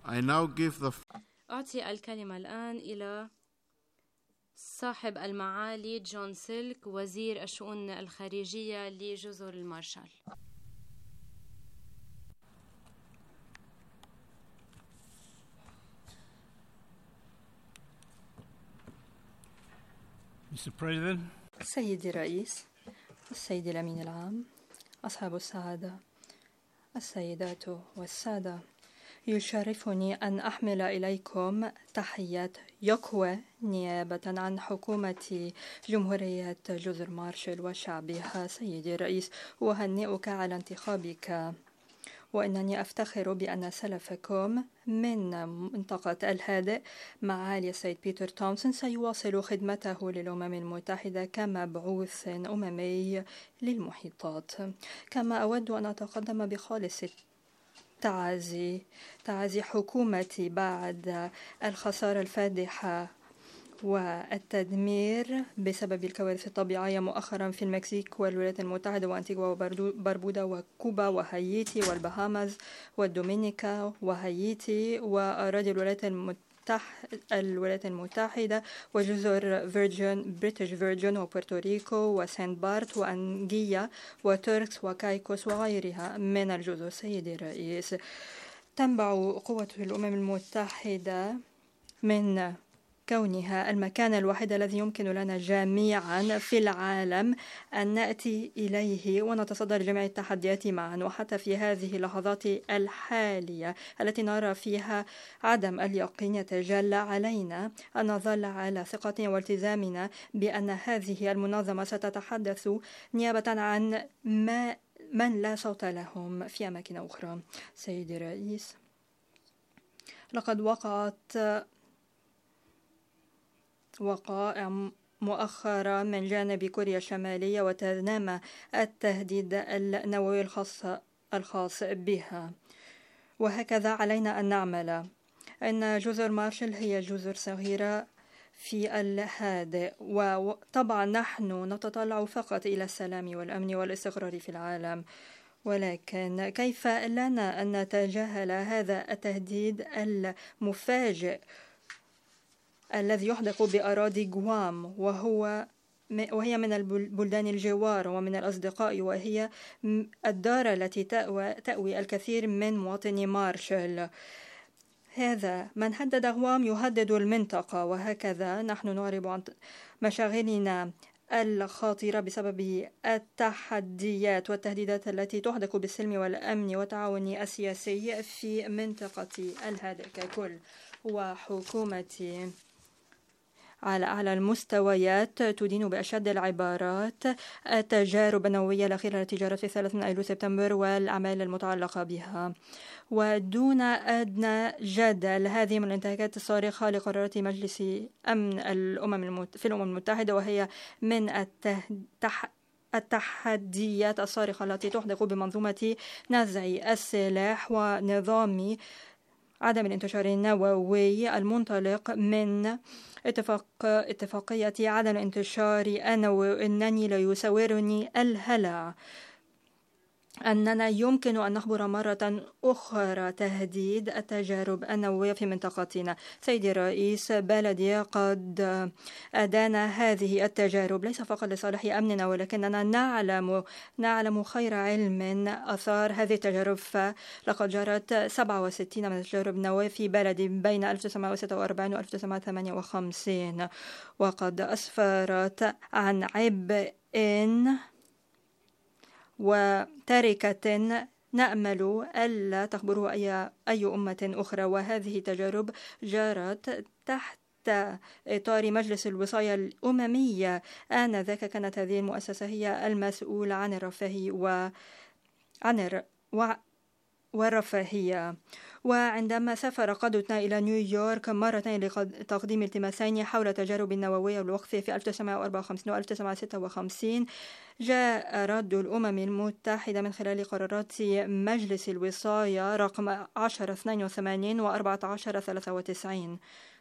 I now give the أعطي الكلمة الآن إلى صاحب المعالي جون سيلك وزير الشؤون الخارجية لجزر المارشال. Mr. President, سيدي الرئيس، السيد الأمين العام، أصحاب السعادة، السيدات والسادة، يشرفني أن أحمل إليكم تحيات يقوى نيابة عن حكومة جمهورية جزر مارشال وشعبها. سيدي الرئيس، أهنئك على انتخابك، وإنني أفتخر بأن سلفكم من منطقة الهادئ معالي السيد بيتر تومسون سيواصل خدمته للأمم المتحدة كمبعوث أممي للمحيطات. كما أود أن أتقدم بخالص تعازي حكومتي بعد الخسارة الفادحة والتدمير بسبب الكوارث الطبيعية مؤخرا في المكسيك والولايات المتحدة وأنتيغوا وبربودا وكوبا وهايتي والبهامز والدومينيكا وهايتي وأراضي الولايات المتحدة وجزر بريتش فيرجن وبورتوريكو وسانت بارت وأنجيا وتركس وكايكوس وغيرها من الجزر. سيدي الرئيس، تنبع قوة الأمم المتحدة من كونها المكان الوحيد الذي يمكن لنا جميعا في العالم أن نأتي إليه ونتصدر جميع التحديات معا. وحتى في هذه اللحظات الحالية التي نرى فيها عدم اليقين، يتجلى علينا أن نظل على ثقتنا والتزامنا بأن هذه المنظمة ستتحدث نيابة عن من لا صوت لهم في أماكن أخرى. سيدي الرئيس، لقد وقعت وقائع مؤخرة من جانب كوريا الشمالية وتنامى التهديد النووي الخاص بها، وهكذا علينا أن نعمل. إن جزر مارشال هي جزر صغيرة في الهادئ، وطبعا نحن نتطلع فقط إلى السلام والأمن والاستقرار في العالم، ولكن كيف لنا أن نتجاهل هذا التهديد المفاجئ الذي يحدق بأراضي غوام، وهي من البلدان الجوار ومن الأصدقاء، وهي الدار التي تأوي الكثير من مواطني مارشال. هذا من هدد غوام يهدد المنطقة، وهكذا نحن نعرب عن مشاغلنا الخطيرة بسبب التحديات والتهديدات التي تحدق بالسلم والأمن والتعاون السياسي في منطقة الهادئ ككل. وحكومتي على أعلى المستويات تدين بأشد العبارات التجارب النووية الأخيرة التي جرت في 30 أيلول سبتمبر والأعمال المتعلقة بها، ودون أدنى جدل هذه من الانتهاكات الصارخة لقرارات مجلس أمن في الأمم المتحدة، وهي من التحديات الصارخة التي تحدق بمنظومة نزع السلاح ونظام عدم الانتشار النووي المنطلق من اتفاقية عدم الانتشار النووي. إنني لا يساورني الهلع أننا يمكن أن نخبر مرة أخرى تهديد التجارب النووية في منطقتنا. سيدي الرئيس، بلدي قد أدان هذه التجارب ليس فقط لصالح أمننا، ولكننا نعلم خير علم أثار هذه التجارب. فلقد جرت 67 من التجارب النووية في بلدي بين 1946 و 1958، وقد أسفرت عن عبء وتركة نأمل ألا تخبره أي أمة أخرى. وهذه تجارب جرت تحت إطار مجلس الوصاية الأممية. آنذاك كانت هذه المؤسسة هي المسؤولة عن الرفاهية والرفاهية. وعندما سافر قادتنا إلى نيويورك مرتين لتقديم التماسين حول تجارب النووية والوقف في 1954 و 1956، جاء رد الأمم المتحدة من خلال قرارات مجلس الوصاية رقم 1082 و 1493،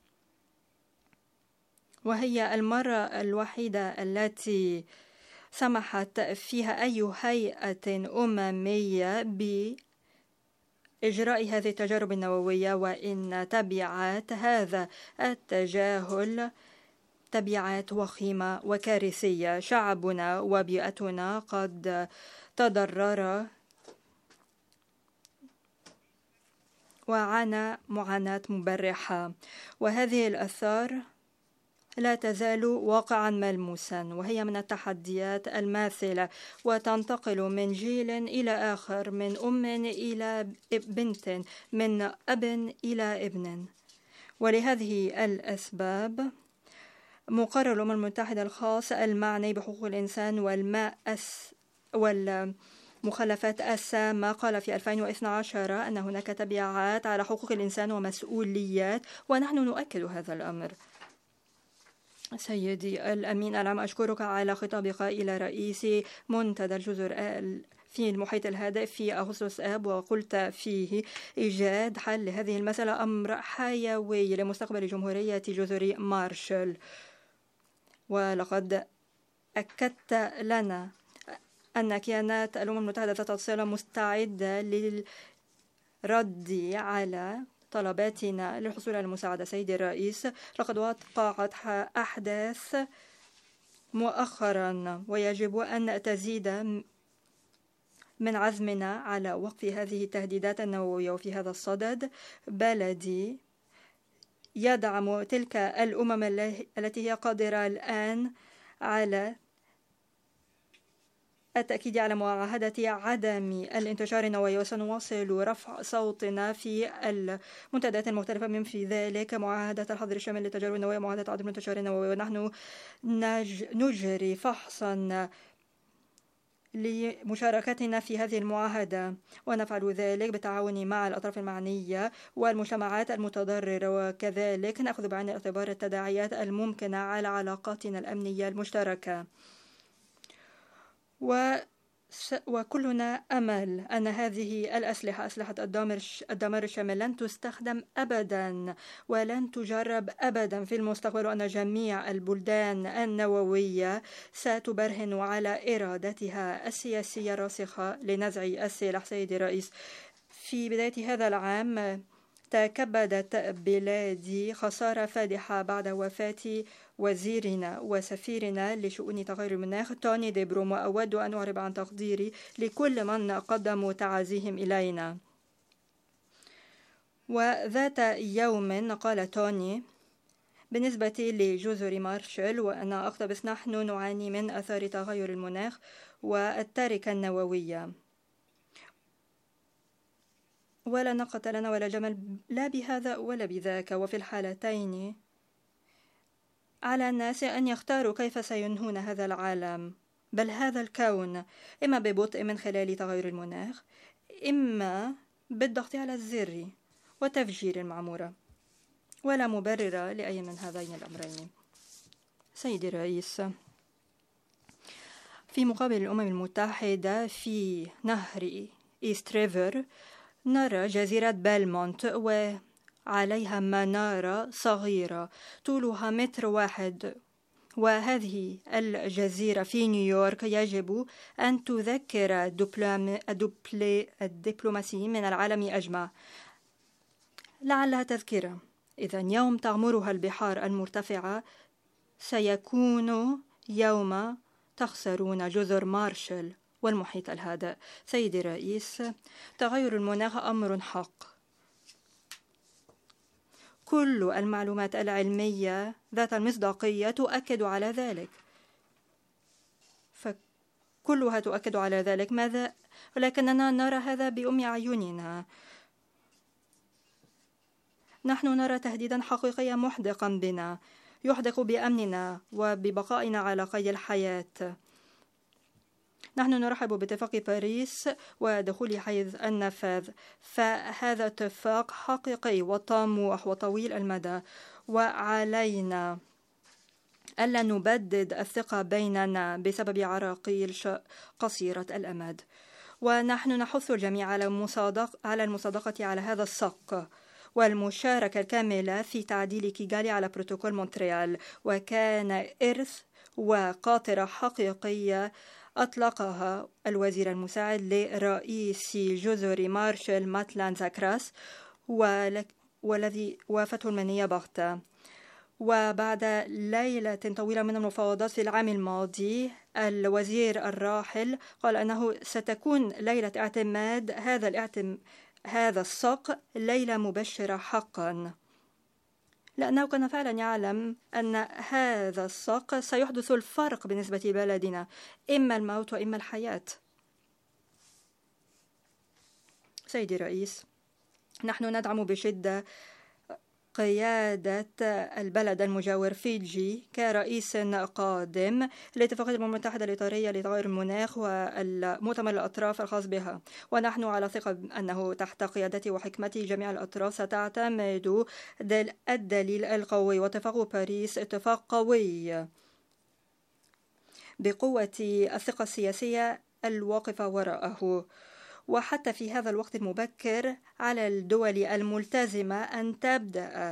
وهي المرة الوحيدة التي سمحت فيها أي هيئة أممية إجراء هذه التجارب النووية، وإن تبعات هذا التجاهل تبعات وخيمة وكارثية. شعبنا وبيئتنا قد تضرر وعانى معاناة مبرحة، وهذه الآثار لا تزال واقعا ملموسا، وهي من التحديات الماثلة، وتنتقل من جيل إلى آخر، من أم إلى بنت، من أب إلى ابن. ولهذه الأسباب مقرر الأمم المتحدة الخاص المعني بحقوق الإنسان والمخلفات السامة قال في 2012 أن هناك تبعات على حقوق الإنسان ومسؤوليات، ونحن نؤكد هذا الأمر. سيدي الأمين العام، أشكرك على خطابك إلى رئيس منتدى الجزر في المحيط الهادئ في أغسطس آب، وقلت فيه إيجاد حل لهذه المسألة أمر حيوي لمستقبل جمهورية جزر مارشال. ولقد أكدت لنا أن كيانات الأمم المتحدة ذات الصلة مستعدة للرد على طلباتنا للحصول على المساعدة. سيدي الرئيس، لقد وقعت أحداث مؤخرا، ويجب أن تزيد من عزمنا على وقف هذه التهديدات النووية. وفي هذا الصدد بلدي يدعم تلك الأمم التي هي قادرة الآن على التأكيد على معاهدة عدم الانتشار النووي، وسنواصل رفع صوتنا في المنتديات المختلفة، من في ذلك معاهدة الحظر الشامل للتجارب النووية، معاهدة عدم الانتشار النووي. ونحن نجري فحصا لمشاركتنا في هذه المعاهدة، ونفعل ذلك بالتعاون مع الأطراف المعنية والمجتمعات المتضررة، وكذلك نأخذ بعين الاعتبار التداعيات الممكنة على علاقاتنا الأمنية المشتركة. وكلنا أمل أن هذه الأسلحة، أسلحة الدمار الشامل، لن تستخدم أبدا ولن تجرب أبدا في المستقبل، وأن جميع البلدان النووية ستبرهن على إرادتها السياسية الراسخة لنزع السلاح. سيدي الرئيس، في بداية هذا العام تكبدت بلادي خسارة فادحة بعد وفاة وزيرنا وسفيرنا لشؤون تغير المناخ توني دي بروم، وأود أن أعرب عن تقديري لكل من قدموا تعازيهم إلينا. وذات يوم قال توني: بالنسبة لجزر مارشال وأنا أقتبس، نحن نعاني من أثار تغير المناخ والتركة النووية، ولا ناقة لنا ولا جمل، لا بهذا ولا بذاك، وفي الحالتين على الناس أن يختاروا كيف سينهون هذا العالم، بل هذا الكون، إما ببطء من خلال تغير المناخ، إما بالضغط على الزر وتفجير المعمورة، ولا مبرر لأي من هذين الأمرين. سيدي الرئيس، في مقابل الأمم المتحدة في نهر إيست ريفر نرى جزيرة بيلمونت وعليها منارة صغيرة طولها 1 متر، وهذه الجزيرة في نيويورك يجب أن تذكر الدبلوماسيين من العالم أجمع، لعلها تذكرة. إذن يوم تغمرها البحار المرتفعة سيكون يوم تخسرون جزر مارشال والمحيط الهادئ. سيدي الرئيس، تغير المناخ أمر حق، كل المعلومات العلمية ذات المصداقية تؤكد على ذلك، فكلها تؤكد على ذلك. ماذا؟ ولكننا نرى هذا بأم أعيننا. نحن نرى تهديدا حقيقيا محدقا بنا، يحدق بأمننا وببقائنا على قيد الحياة. نحن نرحب باتفاق باريس ودخول حيز النفاذ، فهذا اتفاق حقيقي وطموح وطويل المدى، وعلينا ألا نبدد الثقة بيننا بسبب عراقيل قصيرة الأمد. ونحن نحث الجميع على المصادقة على هذا الصق والمشاركة الكاملة في تعديل كيغالي على بروتوكول مونتريال، وكان إرث وقاطرة حقيقية أطلقها الوزير المساعد لرئيس جزر مارشال ماتلان زاكراس والذي وافته المنية بغتة. وبعد ليلة طويلة من المفاوضات في العام الماضي، الوزير الراحل قال أنه ستكون ليلة اعتماد هذا الصق ليلة مبشرة حقا، لأنه كان فعلا يعلم أن هذا الصق سيحدث الفرق بالنسبة لبلدنا، إما الموت وإما الحياة. سيدي الرئيس، نحن ندعم بشدة قيادة البلد المجاور فيجي كرئيس قادم لاتفاقية الأمم المتحدة الإطارية لتغير المناخ والمؤتمر الأطراف الخاص بها، ونحن على ثقة أنه تحت قيادته وحكمته جميع الأطراف ستعتمد الدليل القوي، واتفاق باريس اتفاق قوي بقوة الثقة السياسية الواقفة وراءه. وحتى في هذا الوقت المبكر على الدول الملتزمة أن تبدأ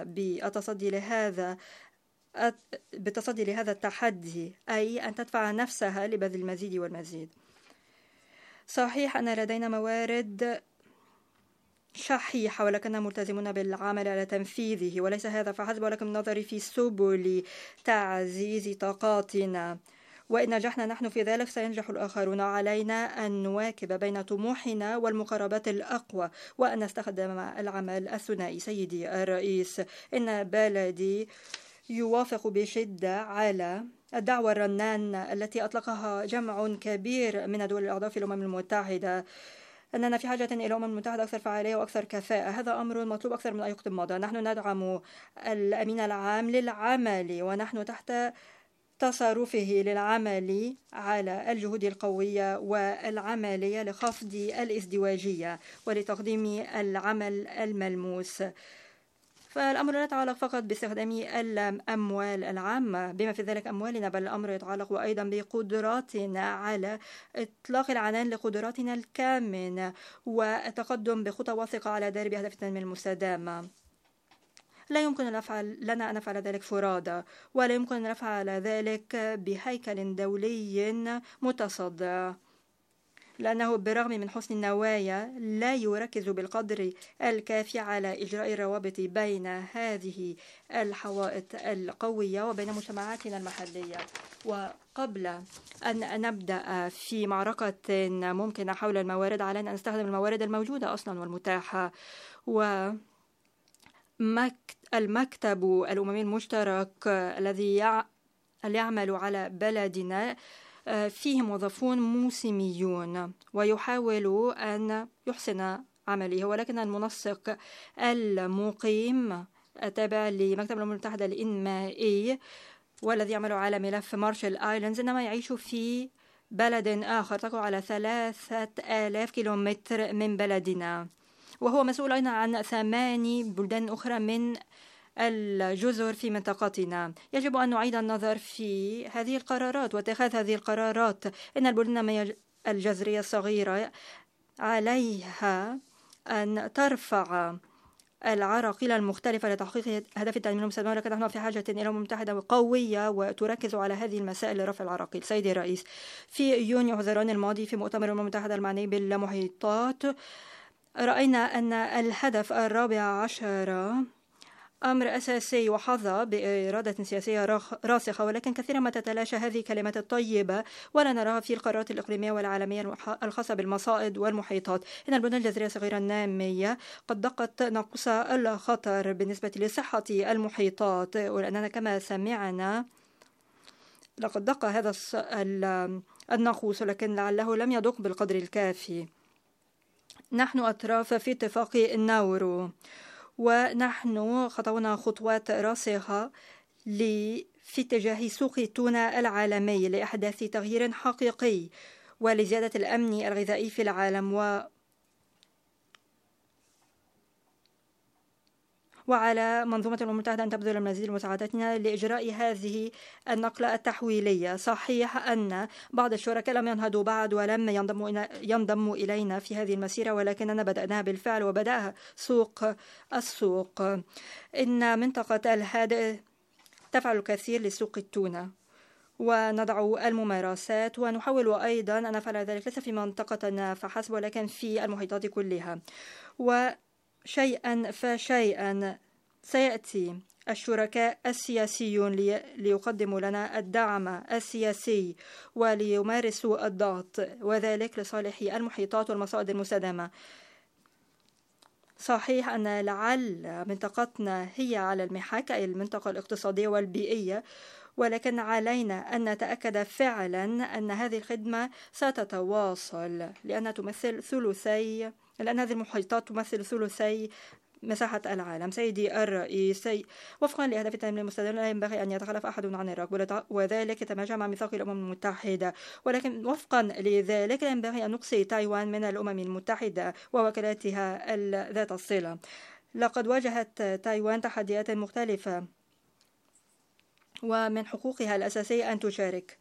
بالتصدي لهذا التحدي، أي أن تدفع نفسها لبذل المزيد والمزيد. صحيح أن لدينا موارد شحيحة ولكننا ملتزمون بالعمل على تنفيذه، وليس هذا فحسب ولكن النظر في سبل تعزيز طاقاتنا، وإن نجحنا نحن في ذلك سينجح الآخرون. علينا أن نواكب بين طموحنا والمقاربات الأقوى وأن نستخدم العمل الثنائي. سيدي الرئيس، إن بلدي يوافق بشدة على الدعوة الرنانة التي أطلقها جمع كبير من الدول الأعضاء في الأمم المتحدة، أننا في حاجة إلى الأمم المتحدة أكثر فعالية وأكثر كفاءة. هذا أمر مطلوب أكثر من أي وقت مضى. نحن ندعم الأمين العام للعمل، ونحن تحت تصرفه للعمل على الجهود القوية والعملية لخفض الازدواجية ولتقديم العمل الملموس. فالأمر لا يتعلق فقط باستخدام الأموال العامة بما في ذلك أموالنا، بل الأمر يتعلق أيضا بقدراتنا على إطلاق العنان لقدراتنا الكامنة والتقدم بخطى واثقة على درب أهداف التنمية المستدامة. لا يمكن لنا أن نفعل ذلك فرادى، ولا يمكن أن نفعل ذلك بهيكل دولي متصدع، لأنه بالرغم من حسن النوايا لا يركز بالقدر الكافي على إجراء الروابط بين هذه الحوائط القوية وبين مجتمعاتنا المحلية. وقبل أن نبدأ في معركة ممكنة حول الموارد، علينا أن نستخدم الموارد الموجودة أصلا والمتاحة. المكتب الأممي المشترك الذي يعمل على بلدنا فيه موظفون موسميون ويحاول أن يحسن عمله، ولكن المنسق المقيم التابع لمكتب الأمم المتحدة الإنمائي والذي يعمل على ملف مارشال آيلاندز إنما يعيش في بلد آخر تقع على 3000 كيلومتر من بلدنا، وهو مسؤول أيضا عن 8 بلدان أخرى من الجزر في منطقتنا. يجب أن نعيد النظر في هذه القرارات واتخاذ هذه القرارات. إن البلدان الجزرية الصغيرة عليها أن ترفع العراقيل المختلفة لتحقيق أهداف التنمية المستدامة، ولكن نحن في حاجة إلى أمم متحدة قوية وتركز على هذه المسائل لرفع العراقيل. سيدي الرئيس، في يونيو حزيران الماضي في مؤتمر الأمم المتحدة المعني بالمحيطات رأينا أن الهدف 14 أمر أساسي وحظى بإرادة سياسية راسخة، ولكن كثيرا ما تتلاشى هذه الكلمات الطيبة ولا نراها في القرارات الإقليمية والعالمية الخاصة بالمصائد والمحيطات. إن البلدان الجزرية الصغيرة النامية قد دقت ناقوس الخطر بالنسبة لصحة المحيطات، ولأننا كما سمعنا لقد دق هذا الناقوس، ولكن لعله لم يدق بالقدر الكافي. نحن أطراف في اتفاق ناورو، ونحن خطونا خطوات راسخة في اتجاه سوق التونة العالمي لإحداث تغيير حقيقي ولزيادة الأمن الغذائي في العالم، وعلى منظومة الأمم المتحدة أن تبذل المزيد لمساعدتنا لإجراء هذه النقلة التحويلية. صحيح أن بعض الشركاء لم ينهضوا بعد ولم ينضموا إلينا في هذه المسيرة، ولكننا بدأناها بالفعل وبدأها السوق. إن منطقة الهادئ تفعل الكثير لسوق التونة، ونضع الممارسات، ونحاول أيضا أن نفعل ذلك ليس في منطقتنا فحسب ولكن في المحيطات كلها. وشيئا فشيئا سيأتي الشركاء السياسيون ليقدموا لنا الدعم السياسي وليمارسوا الضغط، وذلك لصالح المحيطات والمصائد المستدامة. صحيح أن لعل منطقتنا هي على المحك، أي المنطقة الاقتصادية والبيئية، ولكن علينا أن نتأكد فعلا أن هذه الخدمة ستتواصل، لأن هذه المحيطات تمثل ثلثي مساحة العالم. سيدي الرئيس، وفقا لأهداف التنمية المستدامة لا ينبغي أن يتخلف أحد عن الركب، وذلك يتماشى مع ميثاق الأمم المتحدة، ولكن وفقا لذلك لا ينبغي أن نقصي تايوان من الأمم المتحدة ووكالاتها ذات الصلة. لقد واجهت تايوان تحديات مختلفة، ومن حقوقها الأساسية أن تشارك،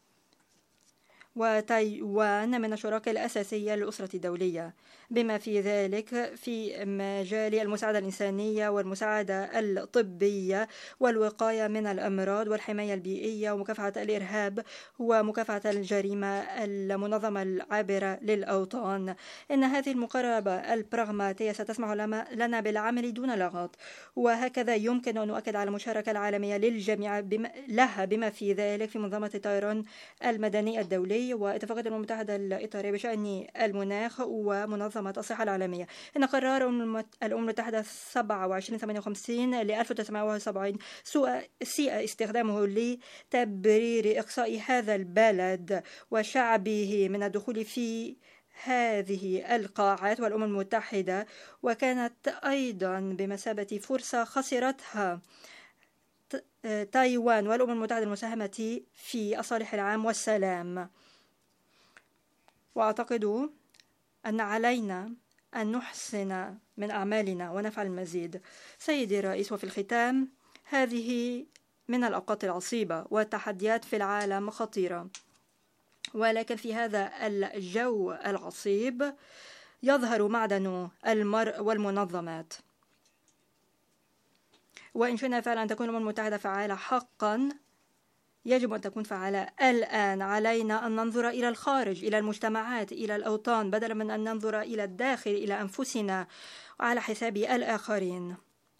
وتايوان من الشراكة الأساسية للأسرة الدولية، بما في ذلك في مجال المساعدة الإنسانية والمساعدة الطبية والوقاية من الأمراض والحماية البيئية ومكافحة الإرهاب ومكافحة الجريمة المنظمة العابرة للأوطان. إن هذه المقاربة البراغماتية ستسمح لنا بالعمل دون لغط، وهكذا يمكن أن نؤكد على المشاركة العالمية للجميع لها، بما في ذلك في منظمة الطيران المدني الدولي واتفاقية الأمم المتحدة الإطارية بشأن المناخ ومنظمة الصحة العالمية. إن قرار الأمم المتحدة 2758 ل 1970 سيء استخدامه لتبرير إقصاء هذا البلد وشعبه من الدخول في هذه القاعات والأمم المتحدة، وكانت أيضا بمثابة فرصة خسرتها تايوان والأمم المتحدة المساهمة في الصالح العام والسلام. وأعتقد أن علينا أن نحسن من أعمالنا ونفعل المزيد. سيدي الرئيس، وفي الختام، هذه من الأوقات العصيبة والتحديات في العالم خطيرة، ولكن في هذا الجو العصيب يظهر معدن المرء والمنظمات. وإن شئنا فعلا أن تكون الأمم المتحدة فعالة حقا، يجب أن تكون فعالة الآن. علينا أن ننظر إلى الخارج، إلى المجتمعات، إلى الأوطان، بدلا من أن ننظر إلى الداخل، إلى أنفسنا على حساب الآخرين.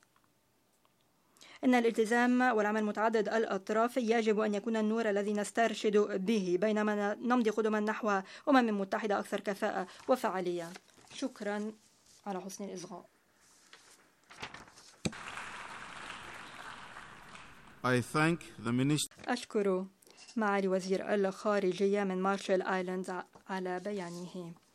إن الالتزام والعمل متعدد الأطراف يجب أن يكون النور الذي نسترشد به بينما نمضي قدما نحو أمم متحدة أكثر كفاءة وفعالية. شكرا على حسن الإصغاء. أشكر معالي وزير الخارجية من مارشال آيلاندز على بيانه.